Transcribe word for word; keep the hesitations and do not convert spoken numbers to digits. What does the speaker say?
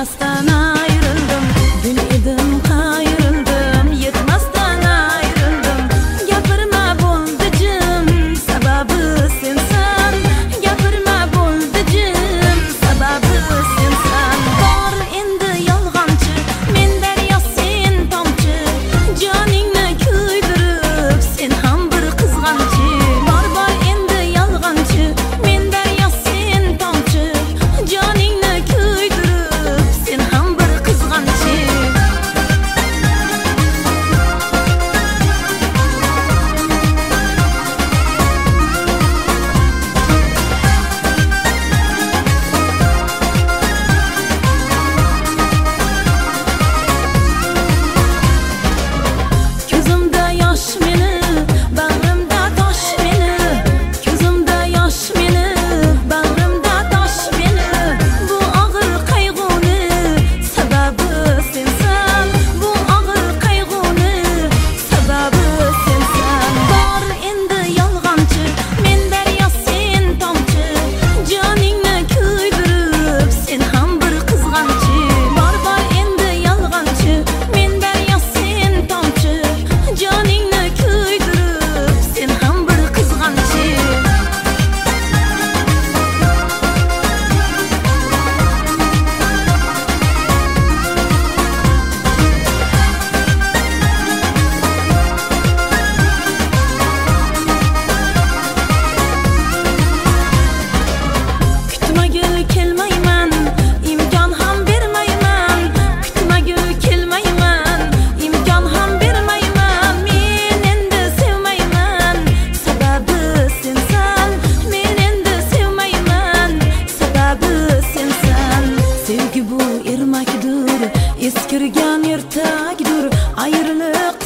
yetmasdan ayrıldım. Dün edim qayrildim, yetmasdan ayrıldım. Gapirma bo'ldi jim, sababi sensan. Gapirma bo'ldi jim, sababi sensan. Bor endi yolg'onchi, men daryo sen tomchi. Joningni kuydirib, sen ham bir qizg'anchi. Bor bor endi yolg'onchi, men daryo sen tomchi. Joningni kuydirib, sen ham bir qizg'anchi. Ko'zimda yosh meni, bag'rimda tosh meni. Ko'zimda yosh meni, bag'rimda tosh meni. Bu og'ir qayg'uni sababi sensan. Bu og'ir qayg'uni sababi sensan. Bor endi yolg'onchi, men daryo sen tomchi. Joningni kuydirib, sen ham bir qizg'anchi. Bor bor endi yolg'onchi, men daryo sen tomchi. Joningni kuydirib, sen ham bir qizg'anchi. Kutmagil kelmayman, imkon ham bermayman. Kutmagil kelmayman, imkon ham bermayman. Men endi sevmayman, sababi sensan. Men endi sevmayman, sababi sensan. Sevgi bu ermakdur, eskirgan ertakdur. Ayriliq